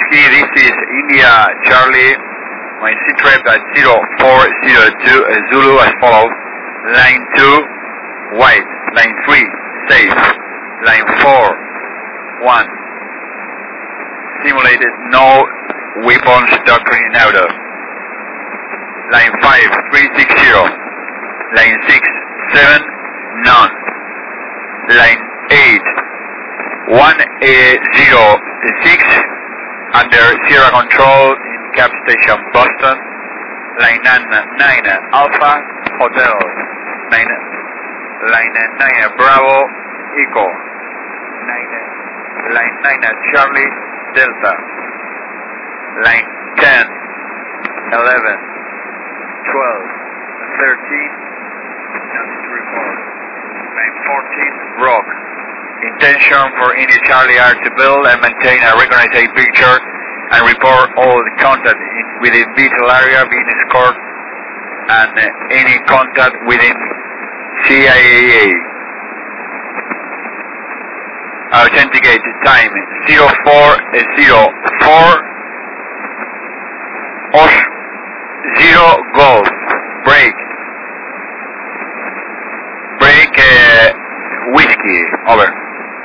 Whiskey, this is India Charlie. My Citrep at 0402 Zulu as follows. Line 2, white. Line 3, safe. Line 4, 1. Simulated no weapons doctrine in auto. Line 5, 360. Line 6, 7, none. Line 8, 106 under Sierra Control in Cap Station Boston. Line 9 Alpha Hotel. Line 9 Bravo Echo. Line 9 Charlie Delta. Line 10, 11, 12, 13, nothing to report. Line 14 Rock. Intention for India Charlie are to build and maintain a recognized picture and report all the contact within vital area being scored and any contact within CIAA. Authenticate time 0404 0 Golf. Break Whiskey. Over.